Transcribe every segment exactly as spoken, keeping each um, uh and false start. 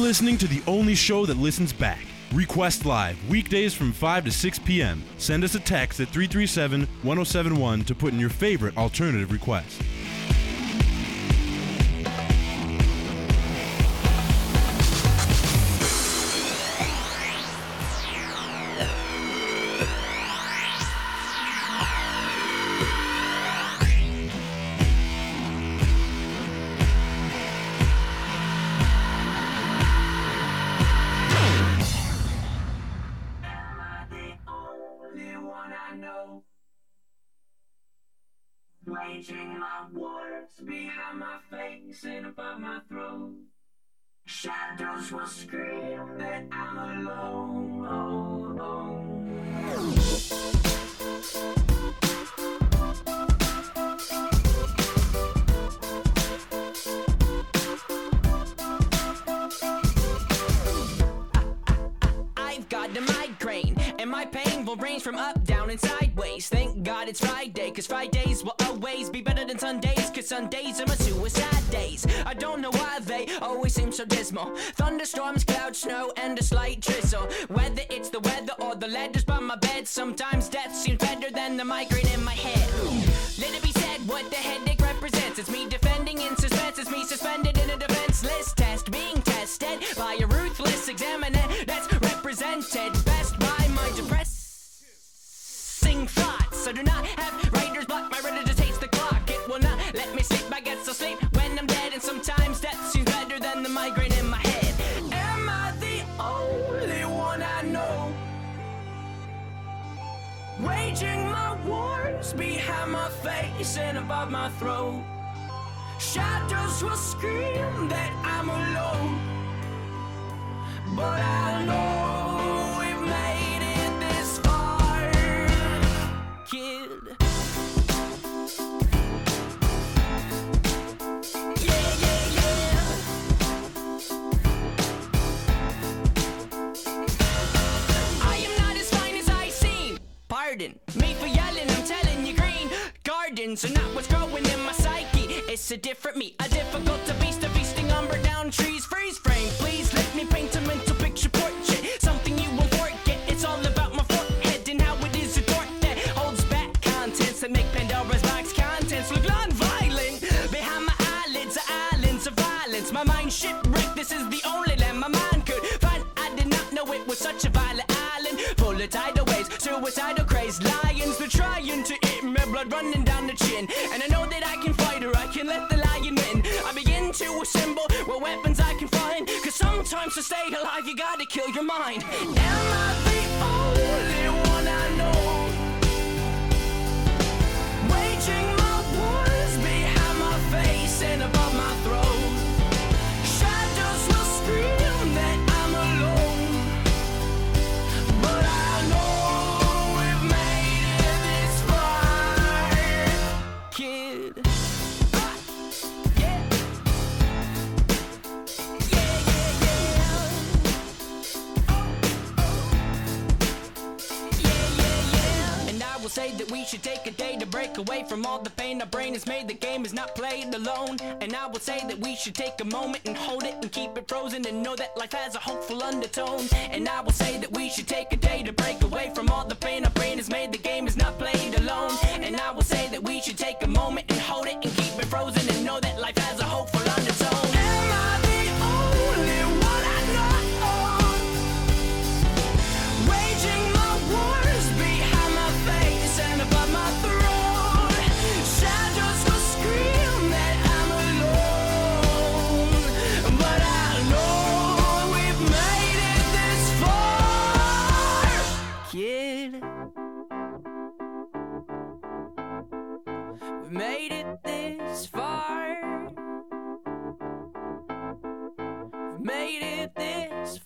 listening to the only show that listens back. Request Live, weekdays from five to six p.m. Send us a text at three three seven, one oh seven one to put in your favorite alternative request. Waging my wars behind my face and above my throat. Shadows will scream that I'm alone. Oh, oh. I've got a migraine, and my pain will range from up, down, and sideways. Thank God it's Friday, cause Fridays will always be better than Sundays, cause Sundays are my suicide days. I don't know why they always seem so dismal. Thunderstorms, clouds, snow, and a slight drizzle. Whether it's the weather or the letters by my bed, sometimes death seems better than the migraine in my head. Let it be said what the headache represents. It's me defending in suspense, it's me suspended in a defenseless test, being tested by a ruthless examiner that's represented best by my depressing thoughts. I do not have writer's block, my writer just hates the clock. It will not let me sleep, I guess I'll sleep when I'm dead. And sometimes death seems better than the migraine in my head. Am I the only one I know? Waging my wars behind my face and above my throat. Shadows will scream that I'm alone, but I know we've made it this far, kid. Yeah, yeah, yeah. I am not as fine as I seem. Pardon me for yelling, I'm telling you, green gardens are not what's growing in my psyche. It's a different me, a difficult to beast, a feasting umber down trees, freeze frame. Please let me paint a mental picture portrait, something you won't forget. It's all about my forehead and how it is a door that holds back contents that make Pandora's box contents look non-violent. Behind my eyelids are islands of violence. My mind shipwrecked, this is the only land my mind could find. I did not know it was such a violent island, full of tidal waves, suicidal crazed lions. They're trying to eat me, blood running down the chin. And I know that I can fight her, I can let the lion win. I begin to assemble what weapons I can find, cause sometimes to stay alive you gotta kill your mind. Am I the only one I know? Waging my wars behind my face and above my throat. Shadows will scream that I'm alone, but I know we've made it this far, kid. Yeah. Yeah, yeah, yeah. Oh, oh. Yeah, yeah, yeah. And I will say that we should take a day to break away from all the pain our brain has made. The game is not played alone. And I will say that we should take a moment and hold it and keep it frozen and know that life has a hopeful undertone. And I will say that we should take a day to break away from all the pain our brain has made. The game is not played alone. And I will say that we should take a moment and hold it and keep it frozen and know that life has a hopeful undertone. Am I the only one I know? Waging my wars behind my face and above my throat. Shadows will scream that I'm alone, but I know we've made it this far, kid. We made it this far. We made it this far.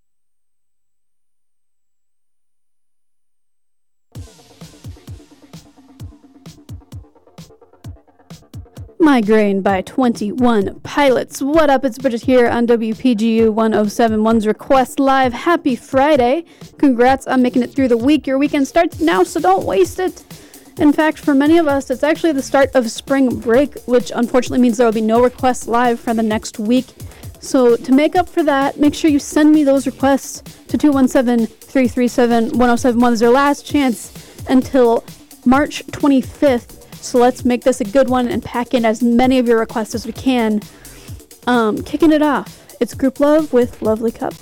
Migraine by twenty-one Pilots. What up? It's Bridget here on W P G U one oh seven point one's Request Live. Happy Friday. Congrats on making it through the week. Your weekend starts now, so don't waste it. In fact, for many of us, it's actually the start of spring break, which unfortunately means there will be no Request Live for the next week. So to make up for that, make sure you send me those requests to two one seven, three three seven, one oh seven one. This is your last chance until March twenty-fifth. So let's make this a good one and pack in as many of your requests as we can. Um, kicking it off, it's Group Love with Lovely Cup.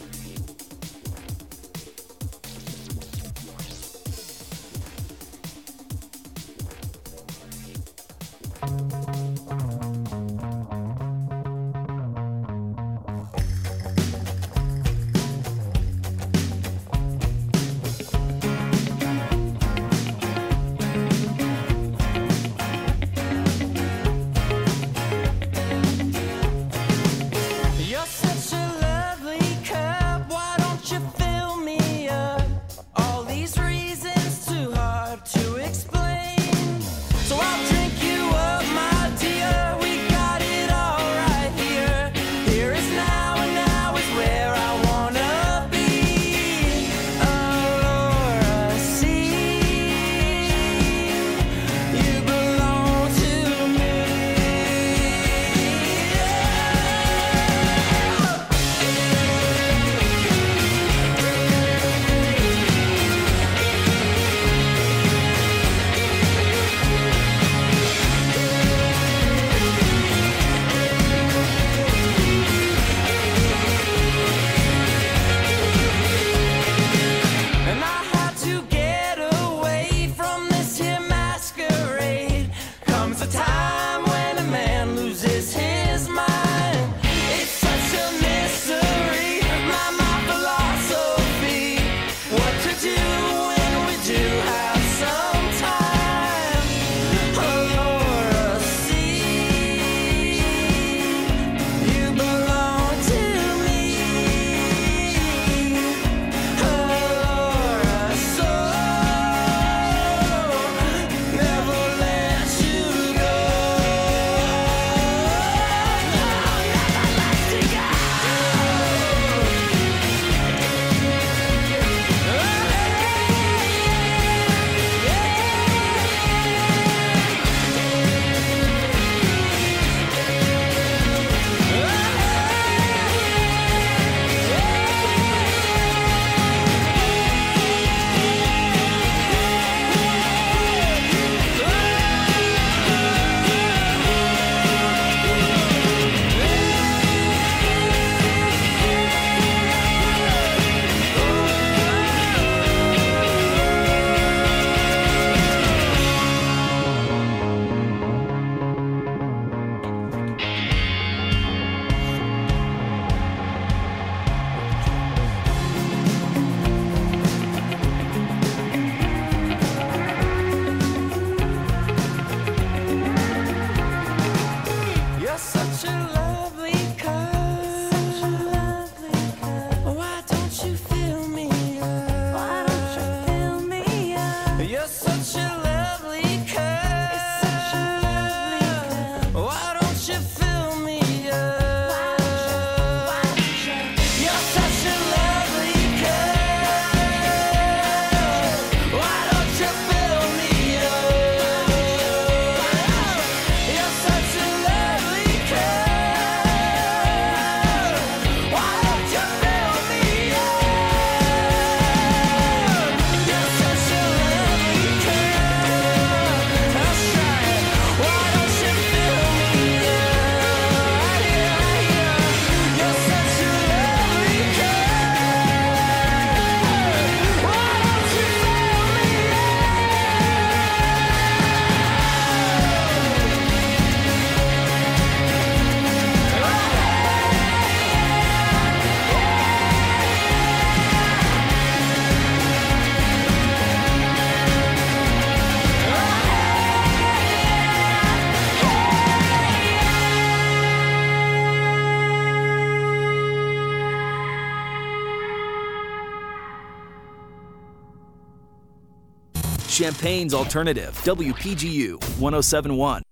Champagne's alternative, W P G U one oh seven point one.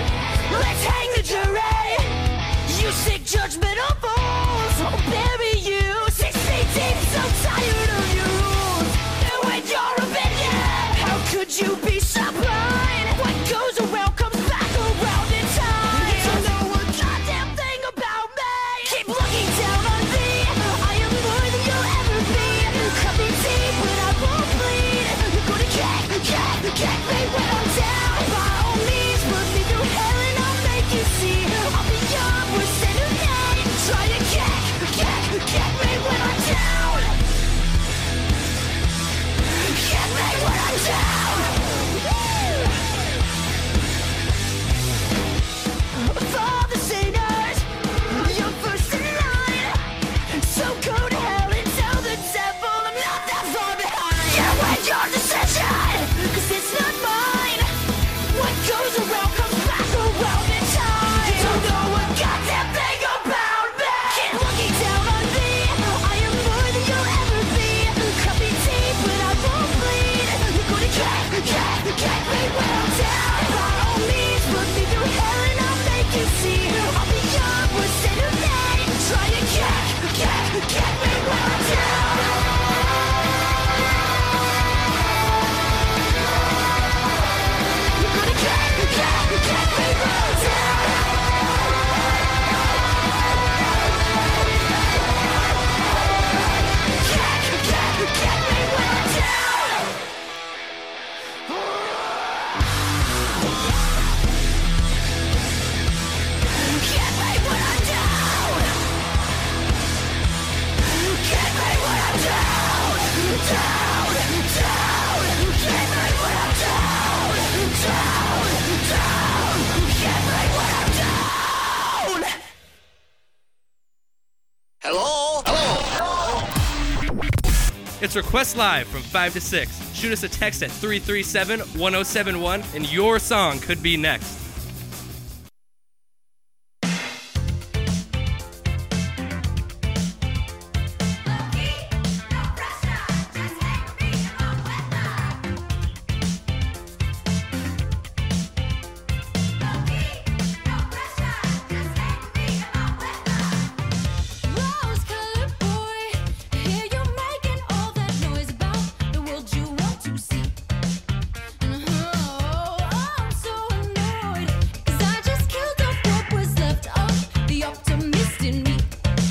Let's hang the jury. You sick judgmental fools. I'll bury you would you be so blind? What goes around comes back around in time. You don't know a goddamn thing about me. Keep looking down on me. I am more than you'll ever be. Cut me deep, but I won't bleed. You're gonna kick, kick, kick me when I'm down. By all means, put me through hell and I'll make you see. I'll be your worst enemy. Try to kick, kick, kick me when I'm down. Kick me when I'm down. For the sinners, you're first in line. So go to hell and tell the devil I'm not that far behind. Yeah, with your decision, cause it's not mine. What goes around comes back around in time. You don't know a goddamn thing about me. Keep looking down on me. I am more than you'll ever be. Cut me deep, but I won't bleed. You're gonna kick, kick, kick me when I'm down. By all means, put me through hell and I'll make you see. I'll be your worst enemy. Try to kick, kick, kick me when I'm down. You're gonna kick, kick, kick me when I'm down. Kick, kick, kick me when I'm down. Kick me when I'm down. Kick me when I'm down. Down, down. Kick me when I'm down. Down, down. Kick me when I'm down. Hello? It's Request Live from five to six. Shoot us a text at three three seven, one oh seven one and your song could be next. Rose-colored boy, hear you making all that noise about the world you want to see. Oh, I'm so annoyed, 'cause I just killed off what was left of the optimist in me.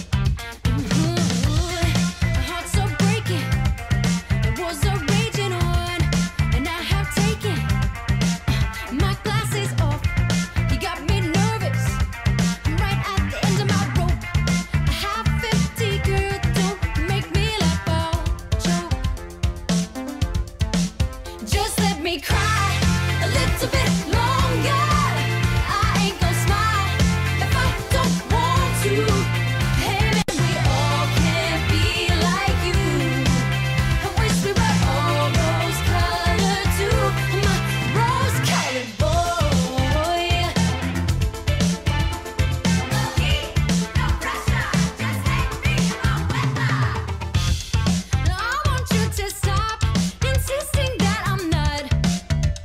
My heart's so breaking, it was a raging on, and I have taken my glasses off. You got me nervous, I'm right at the end of my rope. A half fifty girl, don't make me laugh, I'll choke. Just let me cry a little bit longer. I ain't gonna smile if I don't want to. Hey man, we all can't be like you. I wish we were all rose-colored too. My rose-colored boy. No heat, no pressure, just take me along with her. I want you to stop insisting that I'm not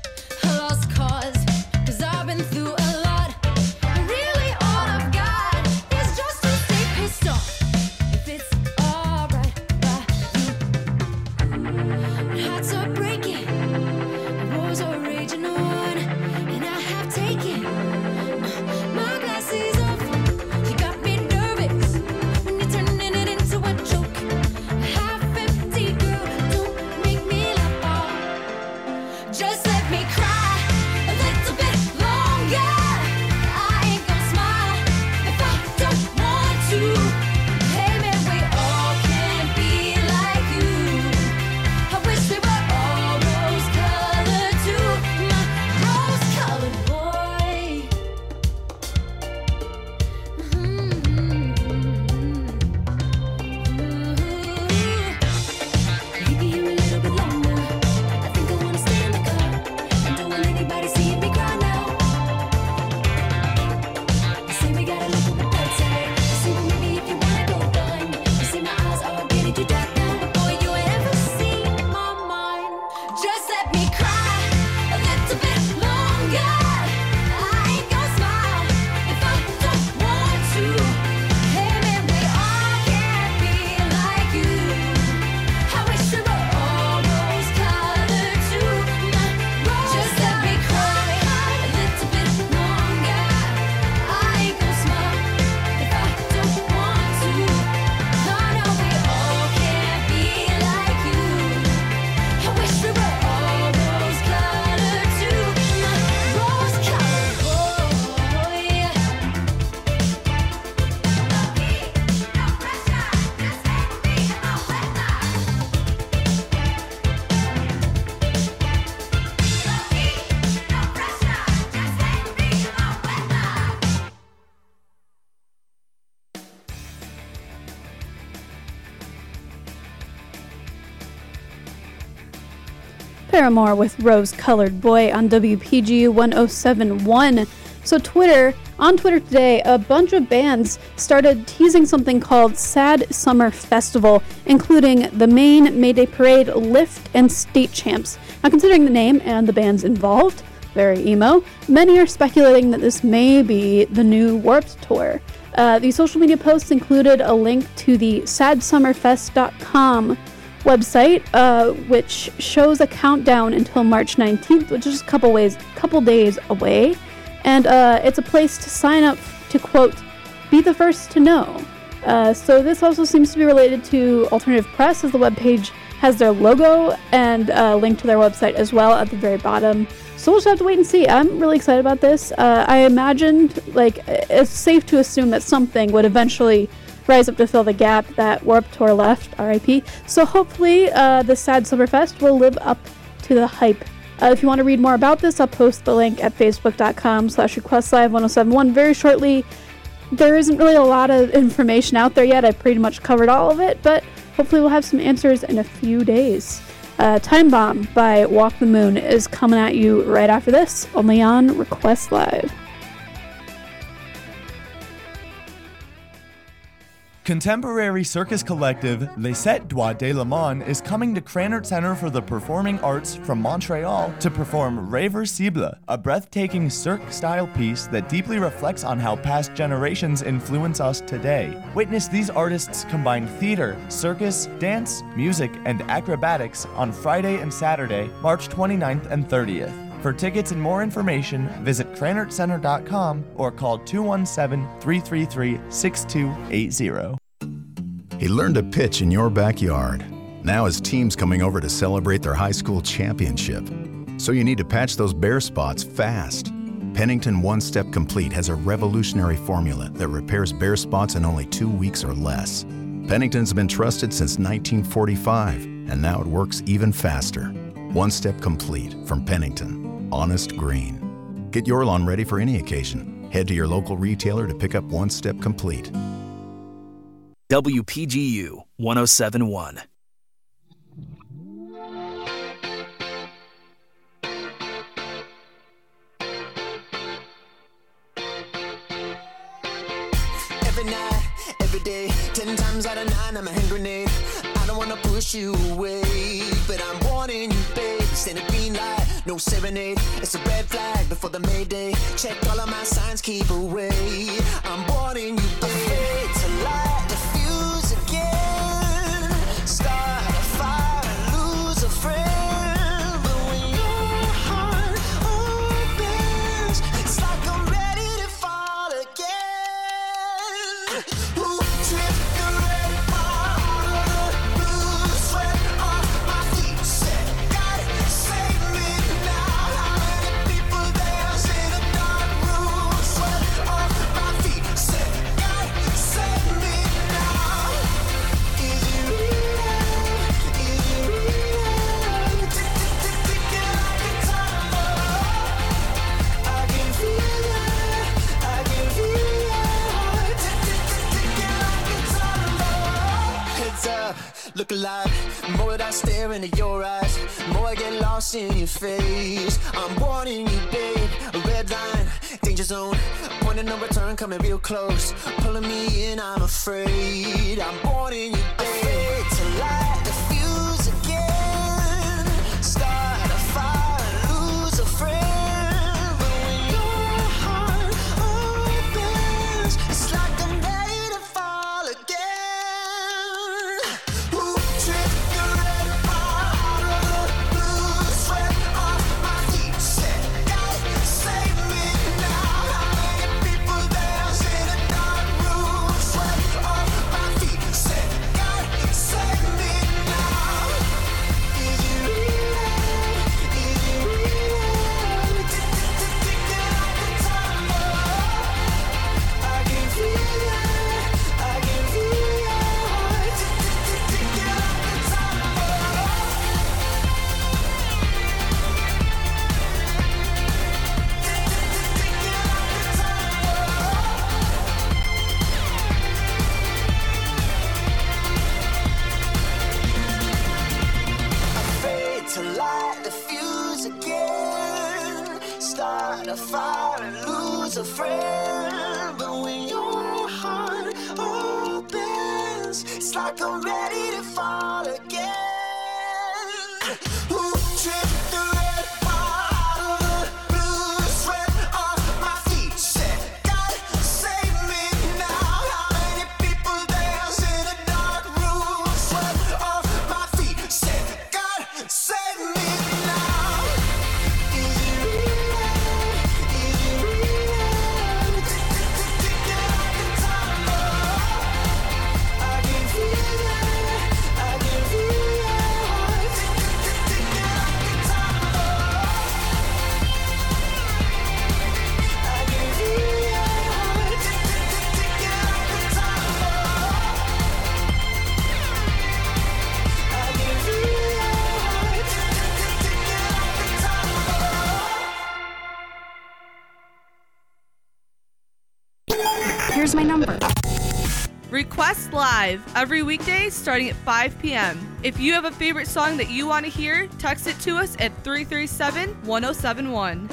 Paramore with Rose Colored Boy on W P G U one oh seven point one. So Twitter, on Twitter today, a bunch of bands started teasing something called Sad Summer Festival, including the Maine, Mayday Parade, Lift, and State Champs. Now, considering the name and the bands involved, very emo, many are speculating that this may be the new Warped Tour. Uh, the social media posts included a link to the sad summer fest dot com website, uh, which shows a countdown until March nineteenth, which is just a couple ways, couple days away. And uh, it's a place to sign up to, quote, be the first to know. Uh, so this also seems to be related to Alternative Press, as the webpage has their logo and a link to their website as well at the very bottom. So we'll just have to wait and see. I'm really excited about this. Uh, I imagined, like, it's safe to assume that something would eventually rise up to fill the gap that Warped Tour left, R I P. So hopefully uh, the Sad Summerfest will live up to the hype. Uh, if you want to read more about this, I'll post the link at facebook.com slash requestlive1071 very shortly. There isn't really a lot of information out there yet. I've pretty much covered all of it, but hopefully we'll have some answers in a few days. Uh, Time Bomb by Walk the Moon is coming at you right after this, only on Request Live. Contemporary circus collective Les Sept Doigts de la Main is coming to Cranert Center for the Performing Arts from Montreal to perform Réversible, a breathtaking cirque-style piece that deeply reflects on how past generations influence us today. Witness these artists combine theater, circus, dance, music, and acrobatics on Friday and Saturday, March twenty-ninth and thirtieth. For tickets and more information, visit cranert center dot com or call two one seven, three three three, six two eight zero. He learned to pitch in your backyard. Now his team's coming over to celebrate their high school championship. So you need to patch those bare spots fast. Pennington One Step Complete has a revolutionary formula that repairs bare spots in only two weeks or less. Pennington's been trusted since nineteen forty-five, and now it works even faster. One Step Complete from Pennington. Honest green. Get your lawn ready for any occasion. Head to your local retailer to pick up One Step Complete. W P G U one oh seven point one. Every night, every day, ten times out of nine, I'm a hand grenade. I don't wanna push you away, but I'm warning you, babe. Stand a green light, no serenade. It's a red flag before the Mayday. Check all of my signs, keep away. I'm warning you, babe. Afraid to light the fuse again. Start a fire and lose a friend. But when your heart opens, it's like I'm ready to fall again. Who tripped the red bar out of the blue? Sweat off my feet, said, God, save me now. How many people dance in a dark room? Sweat off my feet, said, God, save me now. Is it real? Is it real? Ticking like a time bomb. I can feel it. I can feel it. Ticking like a time bomb. Heads up, look alive. The more that I stare into your eyes, the more I get lost in your face. I'm warning you, babe. A red line, danger zone. Point of no return, coming real close. Pulling me in, I'm afraid. I'm warning you, babe. Afraid to light the fuse again. Start a fire and lose a friend. But when your heart opens, it's like I'm ready to fall again. Who tripped the red bar out of the blue? Sweat off my feet, said, God, save me now. How many people dance in a dark room? Sweat off my feet, said, God, light the fuse again. Start a fire and lose a friend. But when your heart opens, it's like I'm ready to fall again. Who tripped the red out of the blue? Sweat off my feet, said, God save me now. How many people dance in a dark room? Sweat off my feet, said, God save me now. Is it real? Is it real? Ticking like a time bomb. I can feel it. I can feel it. Ticking like a time bomb. I can feel it. Ticking like a time bomb. I can feel it. Ticking like a time bomb. Here's my number. Request Live every weekday starting at five p.m. If you have a favorite song that you want to hear, text it to us at three three seven, one oh seven one.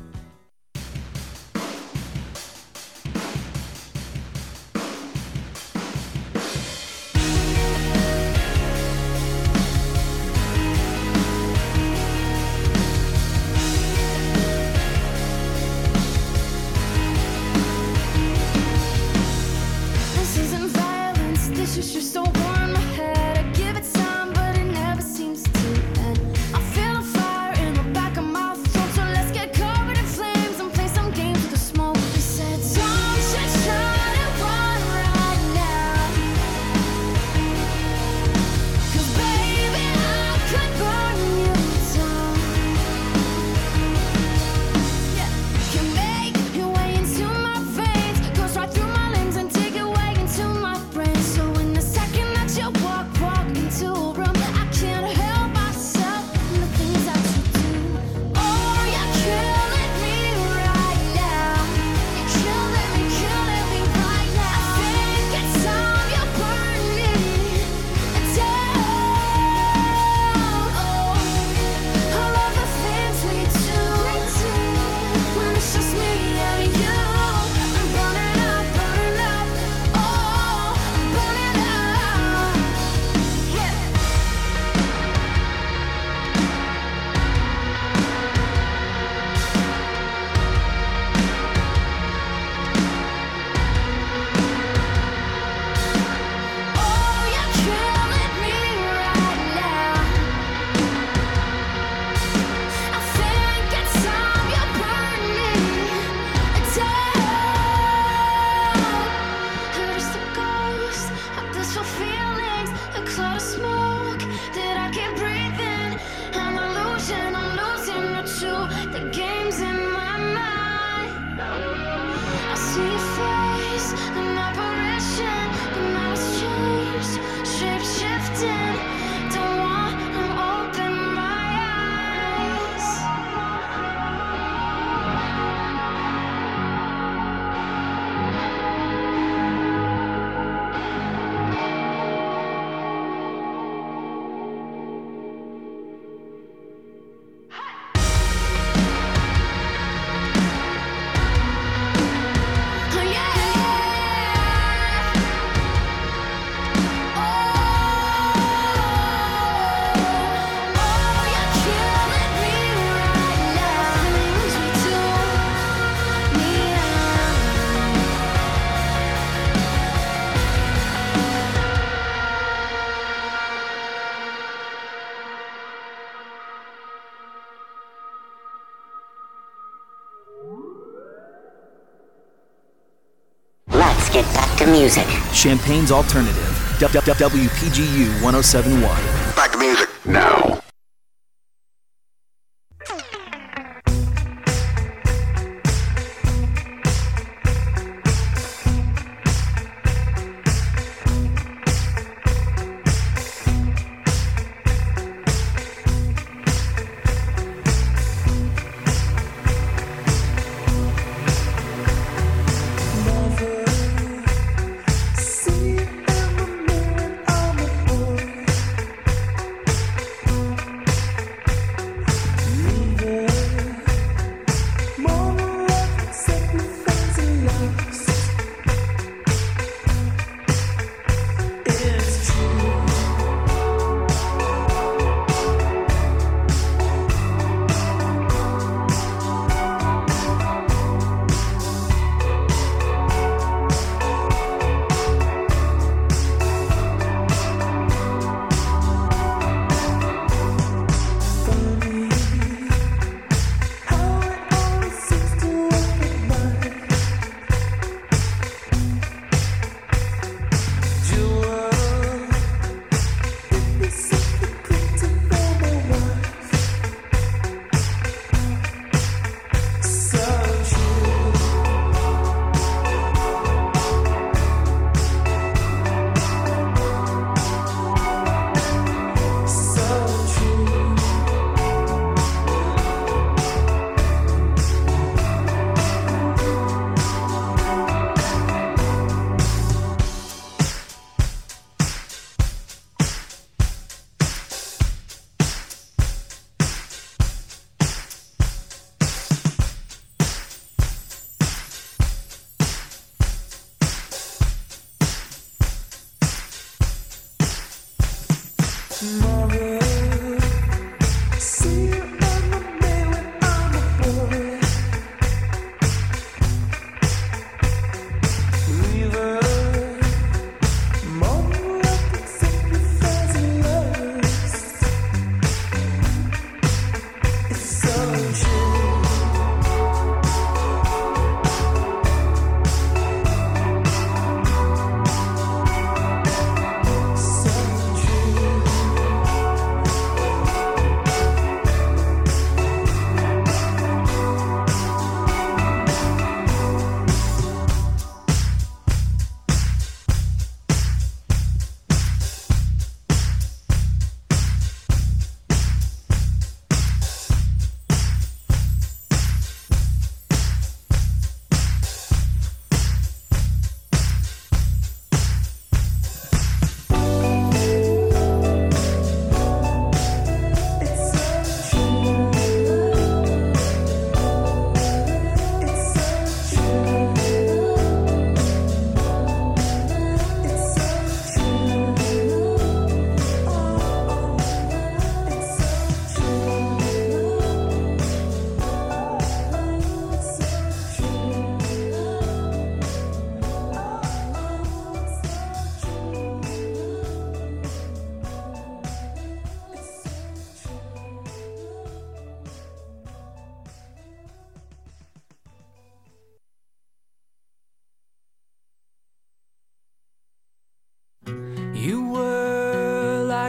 This isn't violence, this is just over my head. I give it time, but it never seems to end. I feel a fire in the back of my throat, so let's get covered in flames and play some games with the smoke. They said, don't you try to run right now, 'cause baby, I could burn you down. Yeah, can make your way into my veins, goes right through my limbs and dig your way into my brain. So in the second that you walk, walk into a room, I can't help myself and the things that you do. Oh, you're killing me right now. You're killing me, killing me right now. I think it's time you burn me down. Oh, I love the things we do when it's just me and you. I'm burning up, burning up. Oh, I'm burning up. Yeah. Oh, you're killing me right now. I think it's time you burn me down. You're just a ghost of blissful feelings, a cloud of smoke that I keep breathing. An illusion, I'm losing you to the games in my mind. I see your face, an apparition, but now it's changed, shape shifting. Don't wanna open my eyes. Oh, yeah. Oh, you're killing me right now. Things we do, me Let's get back to music. Champagne's Alternative. W- W- W P G U one oh seven point one. Back to music now. See in the mirror, I'm a boy.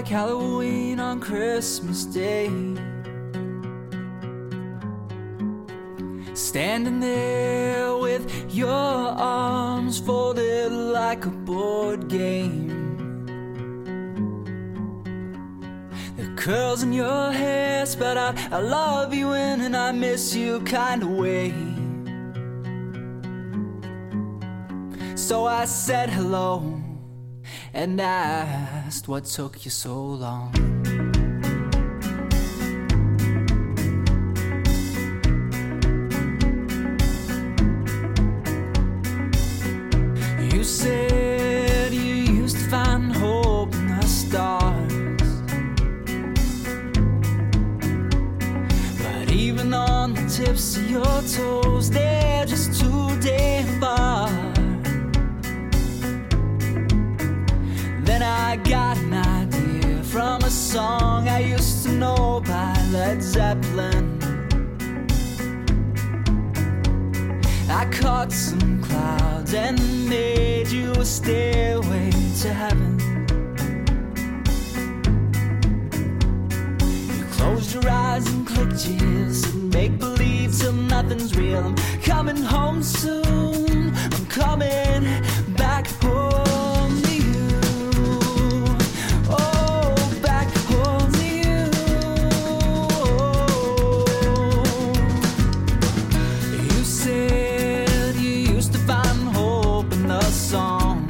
like Halloween on Christmas Day. Standing there with your arms folded like a board game. The curls in your hair spelled out I love you in and I miss you kind of way. So I said hello and asked what took you so long. You said you used to find hope in the stars, but even on the tips of your toes they're just too damn far. Then I got an idea from a song I used to know by Led Zeppelin. I caught some clouds and made you a stairway to heaven. You closed your eyes and clicked your ears and make believe till nothing's real. I'm coming home soon, I'm coming back home to you. Oh, back home to you. You said you used to find hope in the songs.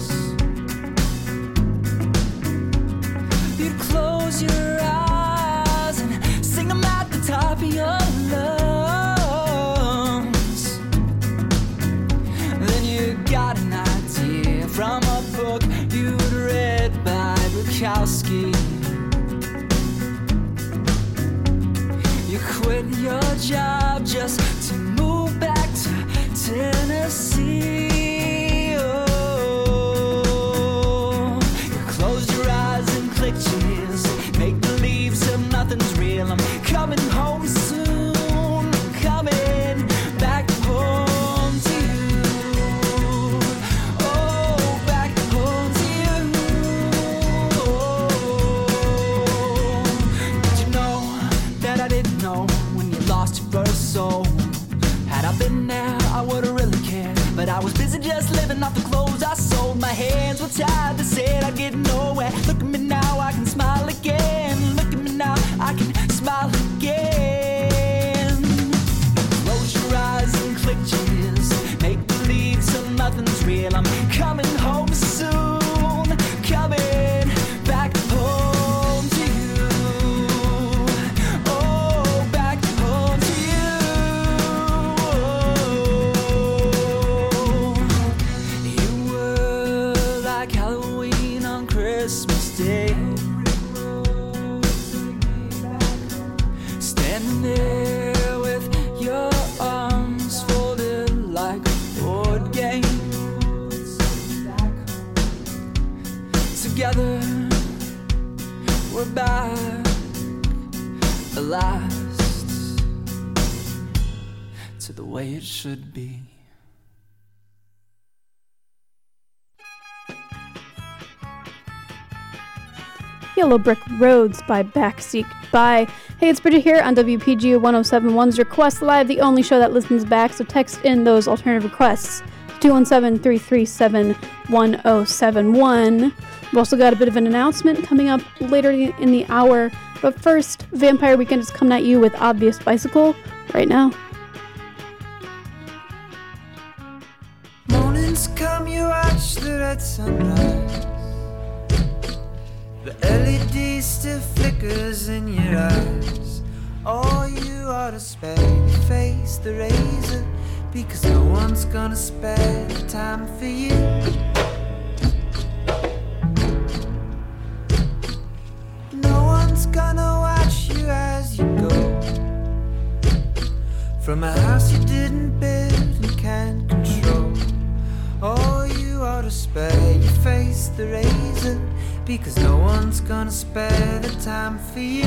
You'd close your eyes and sing them at the top of your lungs. Then you got an idea from a book you'd read by Bukowski. You quit your job just to move back to Tennessee. Oh, you closed your eyes and clicked your ears, make believe till nothing's real. I'm coming home soon, I'm coming back home to you. Oh, back home to you. Did you know that I didn't know when you lost your first soul? Had I been there, I would've really cared. But I was busy just living off the clothes I sold. My hands were tied, they said I'd get nowhere. Look at me now, I can smile again. Look at me now, I can smile again. Close your eyes and click your ears, make believe till nothing's real. I'm coming home soon, coming back home to you. Oh, back home to you. You were like Halloween on Christmas Day. Standing there with your arms folded like a board game. Together we're back at last to the way it should be. Yellow Brick Roads by Backseat By. Hey, it's Bridget here on W P G one oh seven point one's Request Live, the only show that listens back, so text in those alternative requests. two one seven, three three seven, one oh seven one. We've also got a bit of an announcement coming up later in the hour, but first, Vampire Weekend is coming at you with Obvious Bicycle right now. Mornings come, you watch the red sunrise. The L E D still flickers in your eyes. Oh, you ought to spare your face the razor, because no one's gonna spare the time for you. No one's gonna watch you as you go from a house you didn't build and can't control. Oh, you ought to spare your face the razor, because no one's gonna spare the time for you.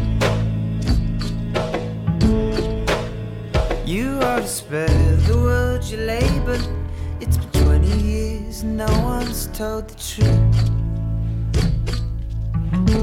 You ought to spare the world you labor. It's been twenty years and no one's told the truth.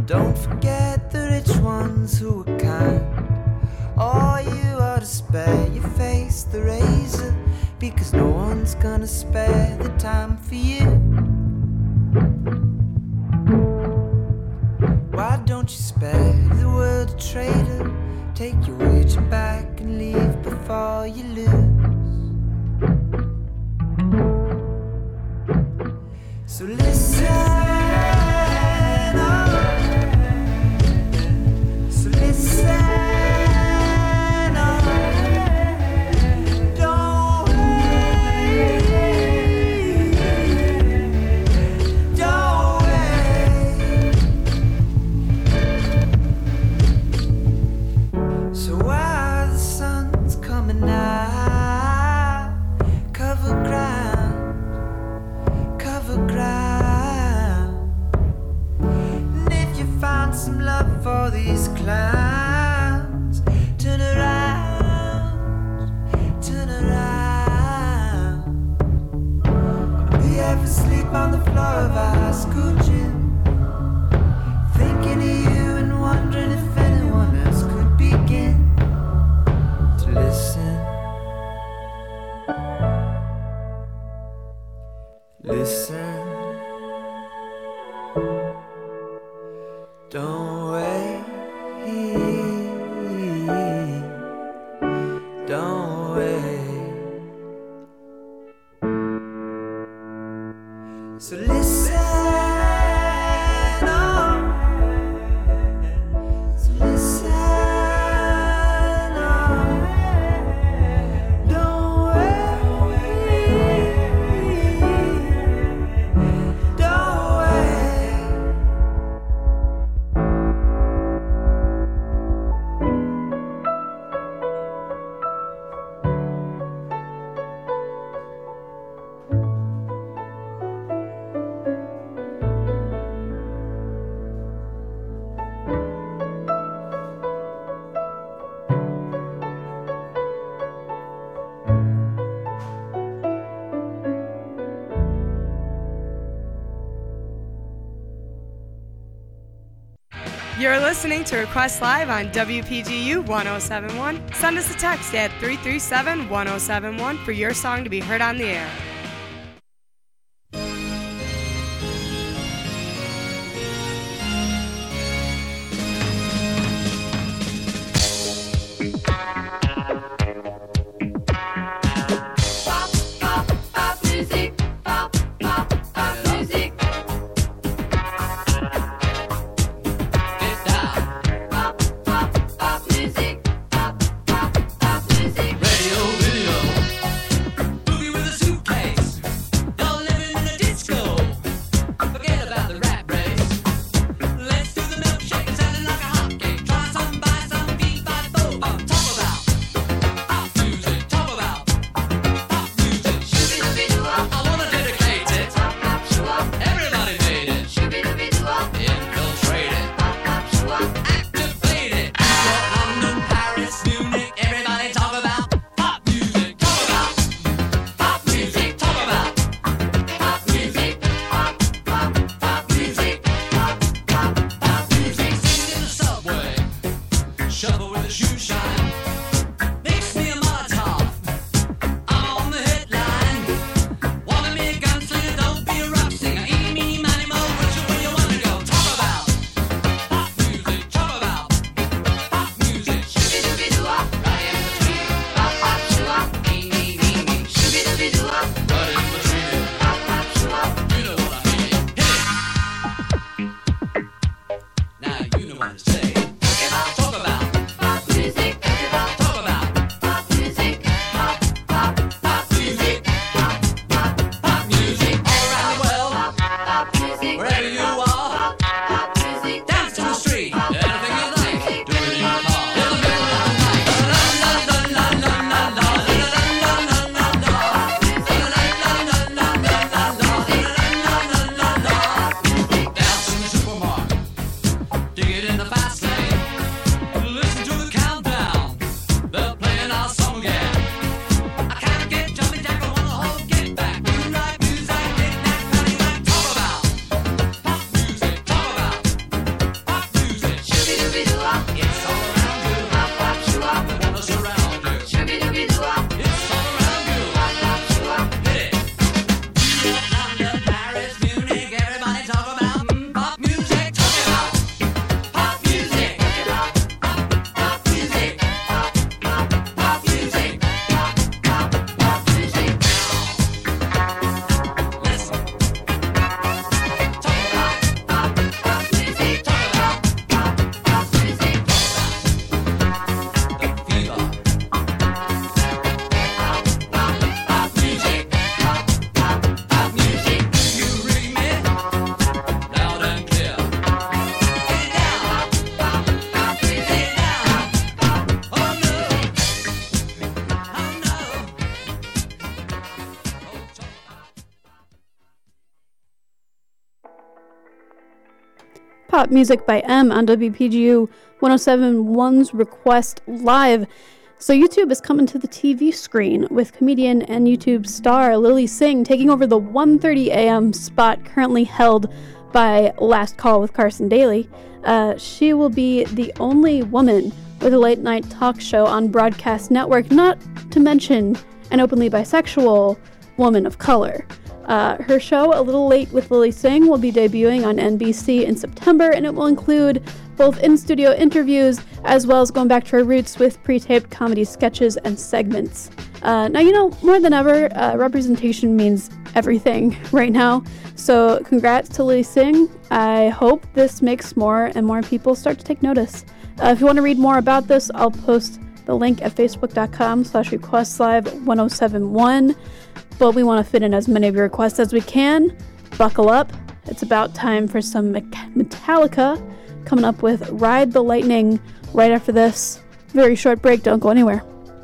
Don't forget the rich ones who were kind. Or you ought to spare your face the razor, because no one's gonna spare the time for you. Why don't you spare the world a traitor? Take your wager back and leave before you lose. So listen up. So listen up. Don't wait. Don't wait. So while the sun's coming out, cover ground, cover ground. And if you find some love for these clowns, turn around, turn around. Be ever asleep on the floor of our high school gym, thinking of you and wondering if anyone else could begin to listen. Listen. Don't wait. Don't wait. So listen up. So listen up. Don't wait. Don't wait. You're listening to Request Live on W P G U one oh seven point one. Send us a text at three three seven, one oh seven one for your song to be heard on the air. Pop, pop, pop music. Pop, pop, pop music. Get down. Pop, pop, pop music. Pop, pop, pop music. Radio, video. Boogie with a suitcase. Hop Music by M on W P G U one oh seven point one's Request Live. So YouTube is coming to the T V screen with comedian and YouTube star Lily Singh taking over the one thirty a.m. spot currently held by Last Call with Carson Daly. Uh, she will be the only woman with a late-night talk show on Broadcast Network, not to mention an openly bisexual woman of color. Uh, her show, A Little Late with Lily Singh, will be debuting on N B C in September, and it will include both in-studio interviews as well as going back to her roots with pre-taped comedy sketches and segments. Uh, now, you know, more than ever, uh, representation means everything right now. So congrats to Lily Singh. I hope this makes more and more people start to take notice. Uh, if you want to read more about this, I'll post the link at facebook.com slash requestlive1071. But we want to fit in as many of your requests as we can. Buckle up. It's about time for some Metallica, coming up with Ride the Lightning right after this very short break. Don't go anywhere.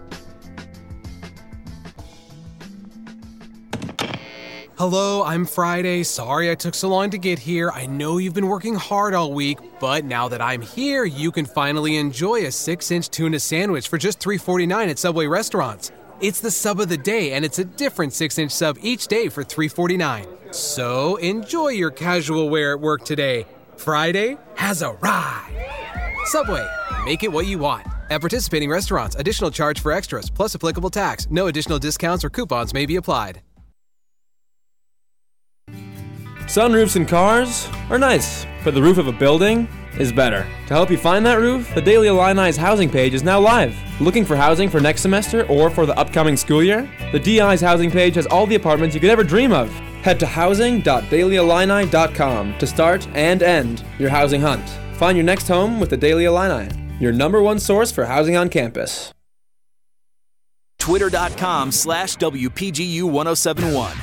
Hello, I'm Friday. Sorry I took so long to get here. I know you've been working hard all week, but now that I'm here, you can finally enjoy a six-inch tuna sandwich for just three forty-nine at Subway restaurants. It's the sub of the day, and it's a different six-inch sub each day for three forty-nine. So enjoy your casual wear at work today. Friday has arrived. Subway, make it what you want. At participating restaurants, additional charge for extras, plus applicable tax. No additional discounts or coupons may be applied. Sunroofs in cars are nice, but the roof of a building is better. To help you find that roof, the Daily Illini's housing page is now live. Looking for housing for next semester or for the upcoming school year? The D I's housing page has all the apartments you could ever dream of. Head to housing dot daily illini dot com to start and end your housing hunt. Find your next home with the Daily Illini, your number one source for housing on campus. Twitter.com slash WPGU1071.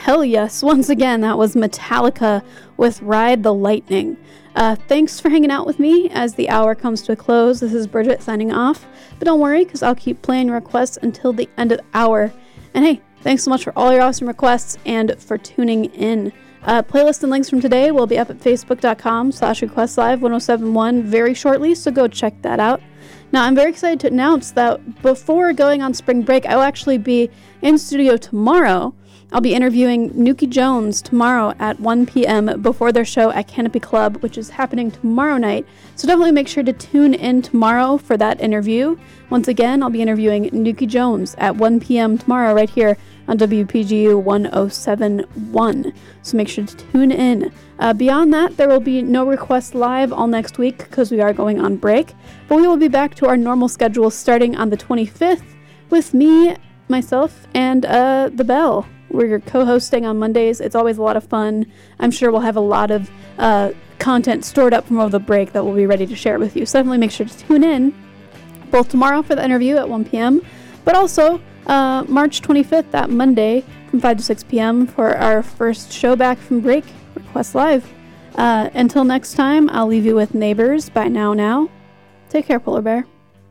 hell yes. Once again, that was Metallica with Ride the Lightning. Uh, thanks for hanging out with me as the hour comes to a close. This is Bridget signing off. But don't worry, because I'll keep playing requests until the end of the hour. And hey, thanks so much for all your awesome requests and for tuning in. Uh, playlist and links from today will be up at facebook.com slash requestlive1071 very shortly, so go check that out. Now, I'm very excited to announce that before going on spring break, I will actually be in studio tomorrow. I'll be interviewing Nuki Jones tomorrow at one p.m. before their show at Canopy Club, which is happening tomorrow night. So definitely make sure to tune in tomorrow for that interview. Once again, I'll be interviewing Nuki Jones at one p.m. tomorrow right here on W P G U one oh seven point one. So make sure to tune in. Uh, beyond that, there will be no requests live all next week because we are going on break. But we will be back to our normal schedule starting on the twenty-fifth with me, myself, and uh, The Bell. We're co-hosting on Mondays. It's always a lot of fun. I'm sure we'll have a lot of uh, content stored up from over the break that we'll be ready to share with you. So definitely make sure to tune in both tomorrow for the interview at one p.m., but also uh, March twenty-fifth, that Monday, from five to six p.m. for our first show back from break, Request Live. Uh, until next time, I'll leave you with Neighbors by Now Now. Take care, Polar Bear.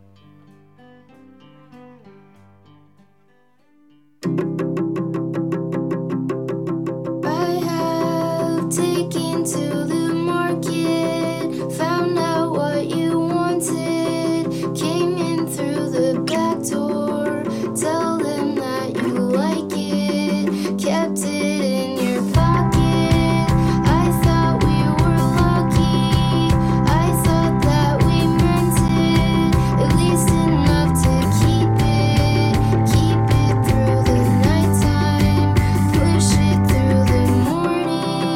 Taken to the market, found out what you wanted, came in through the back door, tell them that you like it, kept it in your pocket. I thought we were lucky, I thought that we meant it, at least enough to keep it, keep it through the nighttime, push it through the morning.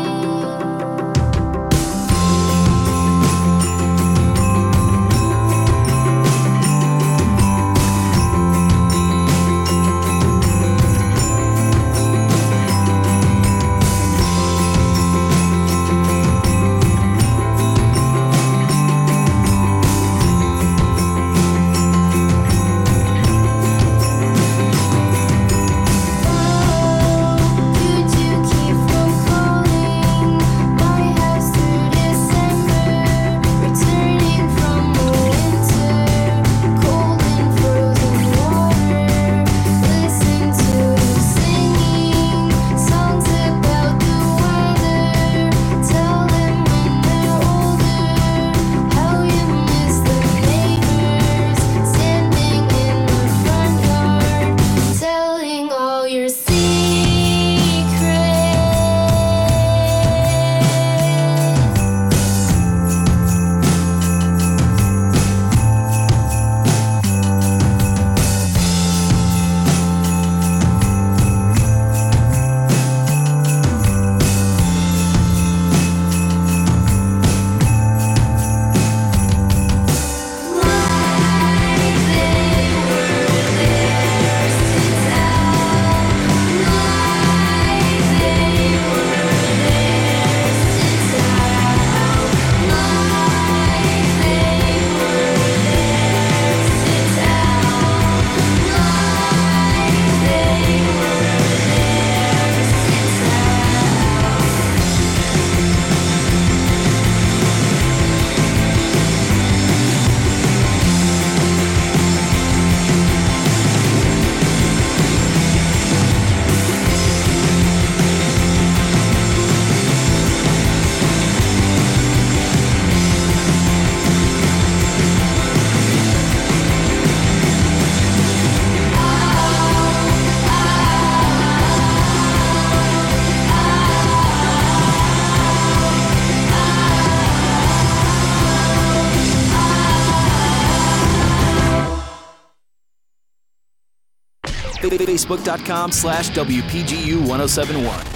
Telling all your secrets. Facebook.com slash WPGU1071.